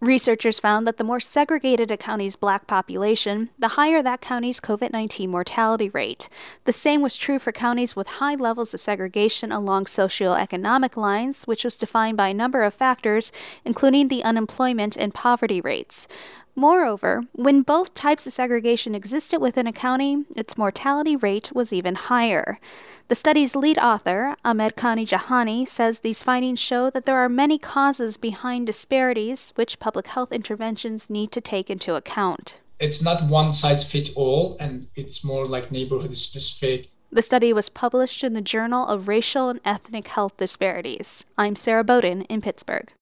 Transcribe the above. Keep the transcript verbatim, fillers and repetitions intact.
Researchers found that the more segregated a county's Black population, the higher that county's COVID nineteen mortality rate. The same was true for counties with high levels of segregation along socioeconomic lines, which was defined by a number of factors, including the unemployment and poverty rates. Moreover, when both types of segregation existed within a county, its mortality rate was even higher. The study's lead author, Ahmed Khani Jahani, says these findings show that there are many causes behind disparities which public health interventions need to take into account. It's not one size fits all, and it's more like neighborhood specific. The study was published in the Journal of Racial and Ethnic Health Disparities. I'm Sarah Bowden in Pittsburgh.